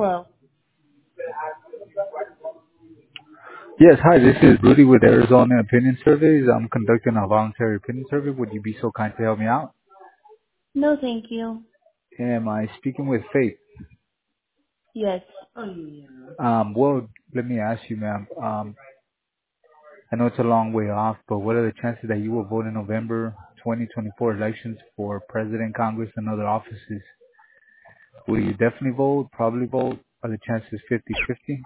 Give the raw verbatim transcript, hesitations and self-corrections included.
Hello. Yes, hi, this is Rudy with Arizona Opinion Surveys. I'm conducting a voluntary opinion survey. Would you be so kind to help me out? No, thank you. Am I speaking with Faith? Yes. Um, well, let me ask you, ma'am. Um, I know it's a long way off, but what are the chances that you will vote in November twenty twenty-four elections for President, Congress, and other offices? Will you definitely vote, probably vote? Are the chances fifty-fifty?